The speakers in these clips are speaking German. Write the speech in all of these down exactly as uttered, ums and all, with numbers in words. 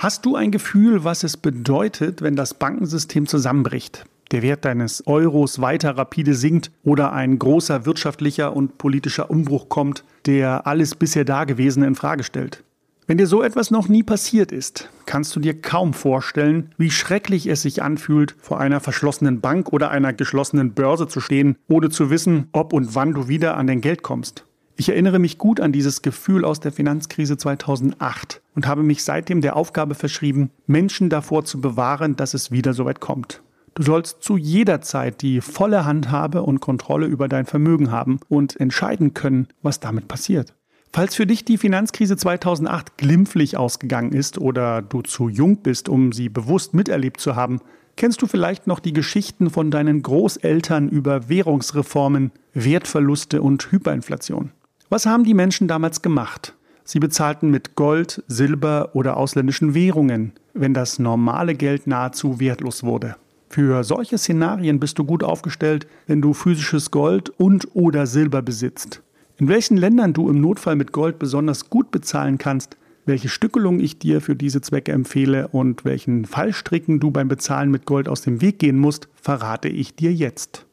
Hast du ein Gefühl, was es bedeutet, wenn das Bankensystem zusammenbricht, der Wert deines Euros weiter rapide sinkt oder ein großer wirtschaftlicher und politischer Umbruch kommt, der alles bisher Dagewesene in Frage stellt? Wenn dir so etwas noch nie passiert ist, kannst du dir kaum vorstellen, wie schrecklich es sich anfühlt, vor einer verschlossenen Bank oder einer geschlossenen Börse zu stehen, ohne zu wissen, ob und wann du wieder an dein Geld kommst. Ich erinnere mich gut an dieses Gefühl aus der Finanzkrise zweitausendacht und habe mich seitdem der Aufgabe verschrieben, Menschen davor zu bewahren, dass es wieder so weit kommt. Du sollst zu jeder Zeit die volle Handhabe und Kontrolle über dein Vermögen haben und entscheiden können, was damit passiert. Falls für dich die Finanzkrise zweitausendacht glimpflich ausgegangen ist oder du zu jung bist, um sie bewusst miterlebt zu haben, kennst du vielleicht noch die Geschichten von deinen Großeltern über Währungsreformen, Wertverluste und Hyperinflation. Was haben die Menschen damals gemacht? Sie bezahlten mit Gold, Silber oder ausländischen Währungen, wenn das normale Geld nahezu wertlos wurde. Für solche Szenarien bist du gut aufgestellt, wenn du physisches Gold und oder Silber besitzt. In welchen Ländern du im Notfall mit Gold besonders gut bezahlen kannst, welche Stückelung ich dir für diese Zwecke empfehle und welchen Fallstricken du beim Bezahlen mit Gold aus dem Weg gehen musst, verrate ich dir jetzt.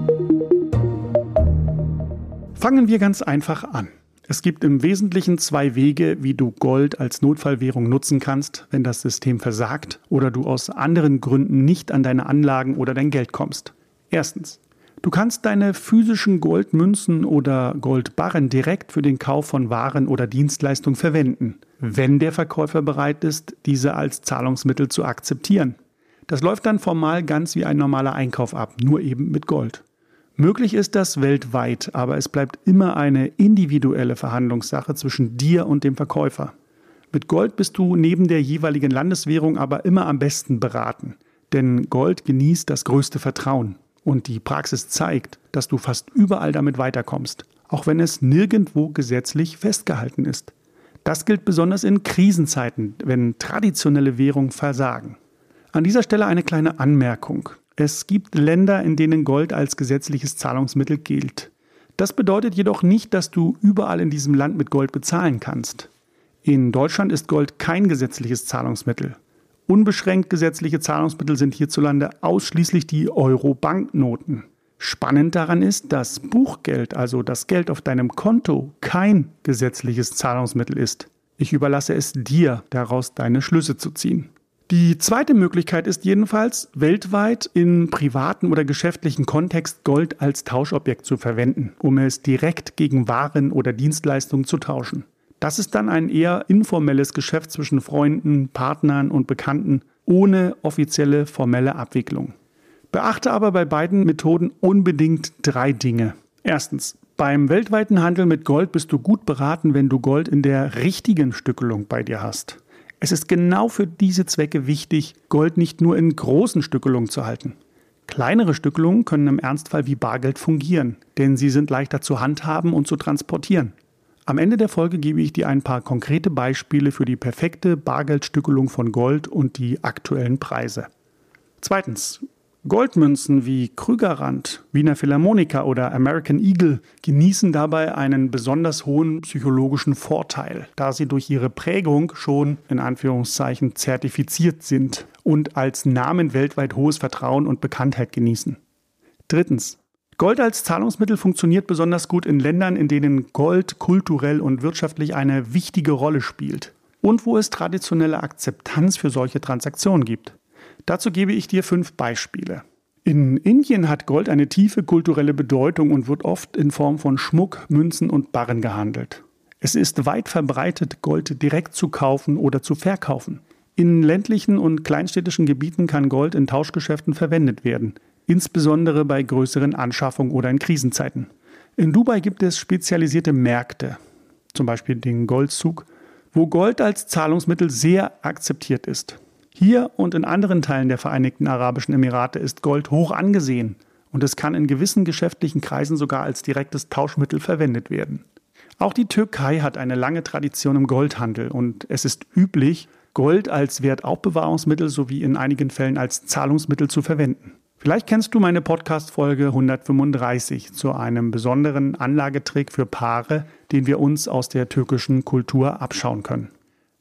Fangen wir ganz einfach an. Es gibt im Wesentlichen zwei Wege, wie du Gold als Notfallwährung nutzen kannst, wenn das System versagt oder du aus anderen Gründen nicht an deine Anlagen oder dein Geld kommst. Erstens. Du kannst deine physischen Goldmünzen oder Goldbarren direkt für den Kauf von Waren oder Dienstleistungen verwenden, wenn der Verkäufer bereit ist, diese als Zahlungsmittel zu akzeptieren. Das läuft dann formal ganz wie ein normaler Einkauf ab, nur eben mit Gold. Möglich ist das weltweit, aber es bleibt immer eine individuelle Verhandlungssache zwischen dir und dem Verkäufer. Mit Gold bist du neben der jeweiligen Landeswährung aber immer am besten beraten, denn Gold genießt das größte Vertrauen. Und die Praxis zeigt, dass du fast überall damit weiterkommst, auch wenn es nirgendwo gesetzlich festgehalten ist. Das gilt besonders in Krisenzeiten, wenn traditionelle Währungen versagen. An dieser Stelle eine kleine Anmerkung. Es gibt Länder, in denen Gold als gesetzliches Zahlungsmittel gilt. Das bedeutet jedoch nicht, dass du überall in diesem Land mit Gold bezahlen kannst. In Deutschland ist Gold kein gesetzliches Zahlungsmittel. Unbeschränkt gesetzliche Zahlungsmittel sind hierzulande ausschließlich die Euro-Banknoten. Spannend daran ist, dass Buchgeld, also das Geld auf deinem Konto, kein gesetzliches Zahlungsmittel ist. Ich überlasse es dir, daraus deine Schlüsse zu ziehen. Die zweite Möglichkeit ist jedenfalls, weltweit im privaten oder geschäftlichen Kontext Gold als Tauschobjekt zu verwenden, um es direkt gegen Waren oder Dienstleistungen zu tauschen. Das ist dann ein eher informelles Geschäft zwischen Freunden, Partnern und Bekannten, ohne offizielle formelle Abwicklung. Beachte aber bei beiden Methoden unbedingt drei Dinge. Erstens, beim weltweiten Handel mit Gold bist du gut beraten, wenn du Gold in der richtigen Stückelung bei dir hast. Es ist genau für diese Zwecke wichtig, Gold nicht nur in großen Stückelungen zu halten. Kleinere Stückelungen können im Ernstfall wie Bargeld fungieren, denn sie sind leichter zu handhaben und zu transportieren. Am Ende der Folge gebe ich dir ein paar konkrete Beispiele für die perfekte Bargeldstückelung von Gold und die aktuellen Preise. Zweitens. Goldmünzen wie Krügerrand, Wiener Philharmoniker oder American Eagle genießen dabei einen besonders hohen psychologischen Vorteil, da sie durch ihre Prägung schon in Anführungszeichen zertifiziert sind und als Namen weltweit hohes Vertrauen und Bekanntheit genießen. Drittens. Gold als Zahlungsmittel funktioniert besonders gut in Ländern, in denen Gold kulturell und wirtschaftlich eine wichtige Rolle spielt und wo es traditionelle Akzeptanz für solche Transaktionen gibt. Dazu gebe ich dir fünf Beispiele. In Indien hat Gold eine tiefe kulturelle Bedeutung und wird oft in Form von Schmuck, Münzen und Barren gehandelt. Es ist weit verbreitet, Gold direkt zu kaufen oder zu verkaufen. In ländlichen und kleinstädtischen Gebieten kann Gold in Tauschgeschäften verwendet werden, insbesondere bei größeren Anschaffungen oder in Krisenzeiten. In Dubai gibt es spezialisierte Märkte, zum Beispiel den Goldzug, wo Gold als Zahlungsmittel sehr akzeptiert ist. Hier und in anderen Teilen der Vereinigten Arabischen Emirate ist Gold hoch angesehen und es kann in gewissen geschäftlichen Kreisen sogar als direktes Tauschmittel verwendet werden. Auch die Türkei hat eine lange Tradition im Goldhandel und es ist üblich, Gold als Wertaufbewahrungsmittel sowie in einigen Fällen als Zahlungsmittel zu verwenden. Vielleicht kennst du meine Podcast-Folge hundertfünfunddreißig zu einem besonderen Anlagetrick für Paare, den wir uns aus der türkischen Kultur abschauen können.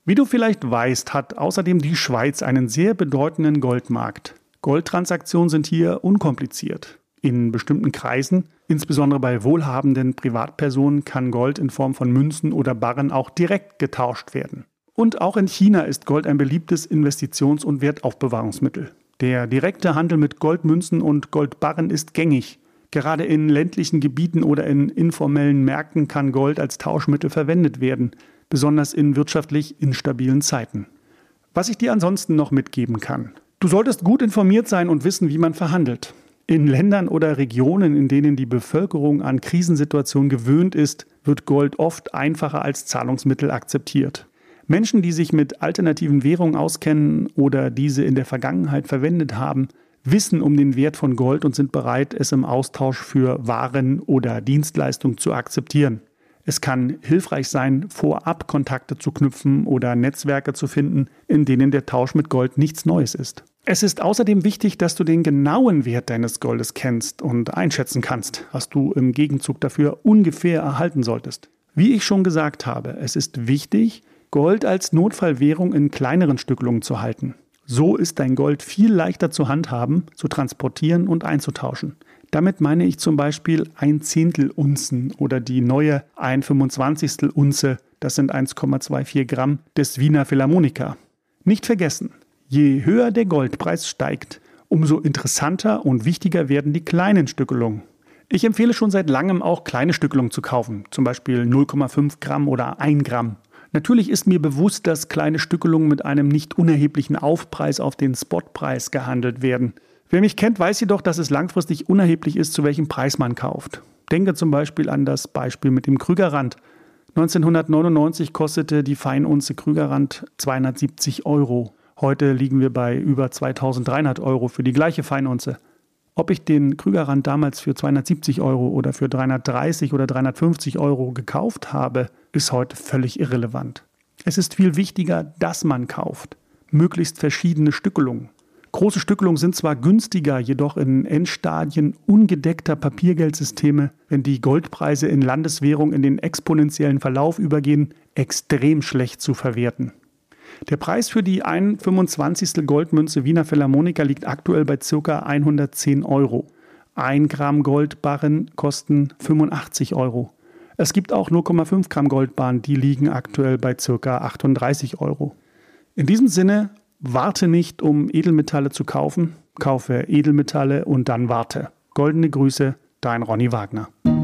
Wie du vielleicht weißt, hat außerdem die Schweiz einen sehr bedeutenden Goldmarkt. Goldtransaktionen sind hier unkompliziert. In bestimmten Kreisen, insbesondere bei wohlhabenden Privatpersonen, kann Gold in Form von Münzen oder Barren auch direkt getauscht werden. Und auch in China ist Gold ein beliebtes Investitions- und Wertaufbewahrungsmittel. Der direkte Handel mit Goldmünzen und Goldbarren ist gängig. Gerade in ländlichen Gebieten oder in informellen Märkten kann Gold als Tauschmittel verwendet werden, besonders in wirtschaftlich instabilen Zeiten. Was ich dir ansonsten noch mitgeben kann. Du solltest gut informiert sein und wissen, wie man verhandelt. In Ländern oder Regionen, in denen die Bevölkerung an Krisensituationen gewöhnt ist, wird Gold oft einfacher als Zahlungsmittel akzeptiert. Menschen, die sich mit alternativen Währungen auskennen oder diese in der Vergangenheit verwendet haben, wissen um den Wert von Gold und sind bereit, es im Austausch für Waren oder Dienstleistungen zu akzeptieren. Es kann hilfreich sein, vorab Kontakte zu knüpfen oder Netzwerke zu finden, in denen der Tausch mit Gold nichts Neues ist. Es ist außerdem wichtig, dass du den genauen Wert deines Goldes kennst und einschätzen kannst, was du im Gegenzug dafür ungefähr erhalten solltest. Wie ich schon gesagt habe, es ist wichtig, Gold als Notfallwährung in kleineren Stückelungen zu halten. So ist dein Gold viel leichter zu handhaben, zu transportieren und einzutauschen. Damit meine ich zum Beispiel ein Zehntel Unzen oder die neue ein Fünfundzwanzigstel Unze, das sind eins Komma vierundzwanzig Gramm, des Wiener Philharmoniker. Nicht vergessen, je höher der Goldpreis steigt, umso interessanter und wichtiger werden die kleinen Stückelungen. Ich empfehle schon seit langem auch kleine Stückelungen zu kaufen, zum Beispiel null Komma fünf Gramm oder ein Gramm. Natürlich ist mir bewusst, dass kleine Stückelungen mit einem nicht unerheblichen Aufpreis auf den Spotpreis gehandelt werden. Wer mich kennt, weiß jedoch, dass es langfristig unerheblich ist, zu welchem Preis man kauft. Denke zum Beispiel an das Beispiel mit dem Krügerrand. neunzehnhundertneunundneunzig kostete die Feinunze Krügerrand zweihundertsiebzig Euro. Heute liegen wir bei über zweitausenddreihundert Euro für die gleiche Feinunze. Ob ich den Krügerrand damals für zweihundertsiebzig Euro oder für dreihundertdreißig oder dreihundertfünfzig Euro gekauft habe, ist heute völlig irrelevant. Es ist viel wichtiger, dass man kauft. Möglichst verschiedene Stückelungen. Große Stückelungen sind zwar günstiger, jedoch in Endstadien ungedeckter Papiergeldsysteme, wenn die Goldpreise in Landeswährung in den exponentiellen Verlauf übergehen, extrem schlecht zu verwerten. Der Preis für die ein Fünfundzwanzigstel Goldmünze Wiener Philharmoniker liegt aktuell bei ca. hundertzehn Euro. ein Gramm Goldbarren kosten fünfundachtzig Euro. Es gibt auch null Komma fünf Gramm Goldbarren, die liegen aktuell bei ca. achtunddreißig Euro. In diesem Sinne, warte nicht, um Edelmetalle zu kaufen, kaufe Edelmetalle und dann warte. Goldene Grüße, dein Ronny Wagner.